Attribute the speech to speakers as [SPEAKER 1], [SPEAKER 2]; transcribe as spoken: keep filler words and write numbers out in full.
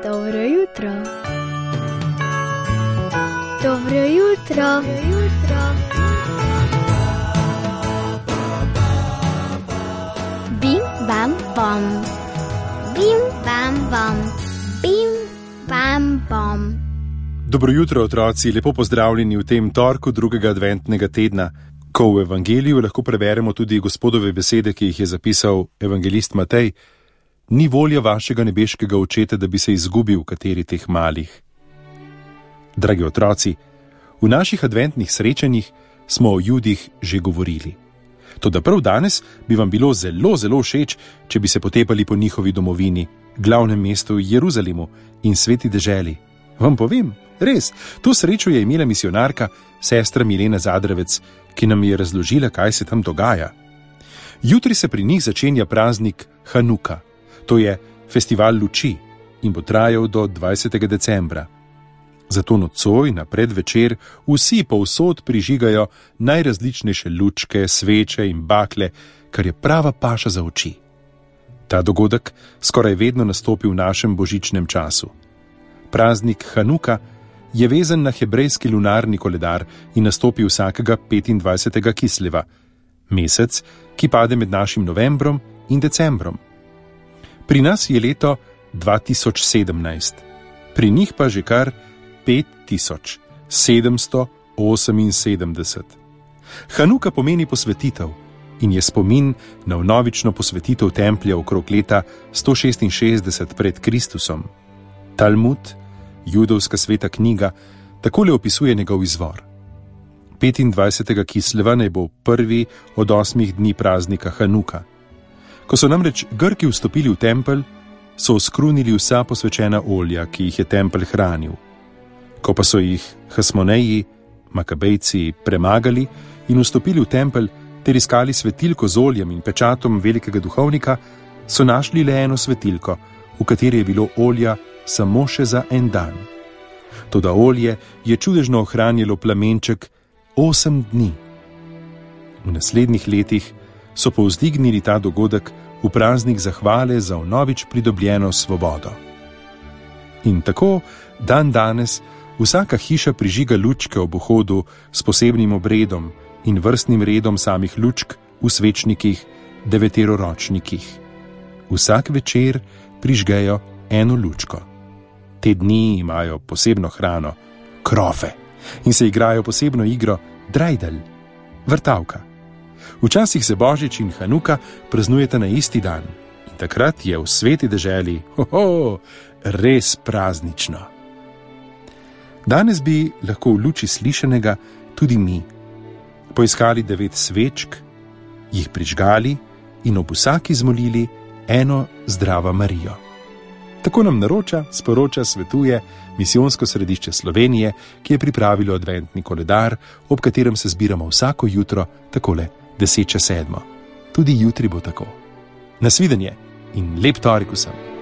[SPEAKER 1] Dobro jutro. Dobro jutro. Dobro jutro. Bim, bam, bom. Bim, bam, bom. Bim, bam, bom.
[SPEAKER 2] Dobro jutro, otroci, lepo pozdravljeni v tem torku drugega adventnega tedna, ko v evangeliju lahko preberemo tudi Gospodove besede, ki jih je zapisal evangelist Matej. Ni volja vašega nebeškega očeta, da bi se izgubil v kateri teh malih. Dragi otroci, v naših adventnih srečanjih smo o Judih že govorili. Toda prav danes bi vam bilo zelo, zelo všeč, če bi se potepali po njihovi domovini, glavnem mestu Jeruzalemu in sveti deželi. Vam povem, res, to srečo je imela misionarka, sestra Milena Zadravec, ki nam je razložila, kaj se tam dogaja. Jutri se pri njih začenja praznik Hanuka, to je festival luči in bo trajal do dvajsetega decembra. Zato nocoj na predvečer vsi povsod prižigajo najrazličnejše lučke, sveče in bakle, kar je prava paša za oči. Ta dogodek skoraj vedno nastopi v našem božičnem času. Praznik Hanuka je vezan na hebrejski lunarni koledar in nastopi vsakega petindvajsetega Kisleva, mesec, ki pade med našim novembrom in decembrom. Pri nas je leto dva tisoč sedemnajst, pri njih pa že kar pet tisoč sedemsto oseminsedemdeset. Hanuka pomeni posvetitev in je spomin na vnovično posvetitev templja okrog leta sto šestinšestdeset pred Kristusom. Talmud, judovska sveta knjiga, takole opisuje njegov izvor. petindvajsetega Kisleva naj bo prvi od osmih dni praznika Hanuka. Ko so namreč Grki vstopili v tempelj, so oskrunili vsa posvečena olja, ki jih je tempelj hranil. Ko pa so jih Hasmoneji, Makabejci, premagali in vstopili v tempelj ter iskali svetilko z oljem in pečatom velikega duhovnika, so našli le eno svetilko, v kateri je bilo olja samo še za en dan. Toda olje je čudežno ohranjalo plamenček osem dni. V naslednjih letih so povzdignili ta dogodek v praznik zahvale za vnovič pridobljeno svobodo. In tako dan danes vsaka hiša prižiga lučke ob vhodu s posebnim obredom in vrstnim redom samih lučk v svečnikih deveteroročnikih. Vsak večer prižgejo eno lučko. Te dni imajo posebno hrano, krofe, in se igrajo posebno igro drajdel, vrtavka. Včasih se Božič in Hanuka praznujeta na isti dan in takrat je v sveti deželi hoho, res praznično. Danes bi lahko v luči slišanega tudi mi poiskali devet svečk, jih prižgali in ob vsaki zmolili eno Zdrava Marijo. Tako nam naroča, sporoča, svetuje Misijonsko središče Slovenije, ki je pripravilo adventni koledar, ob katerem se zbiramo vsako jutro takole deset čez sedmo. Tudi jutri bo tako. Nasvidenje in lep torek vsem.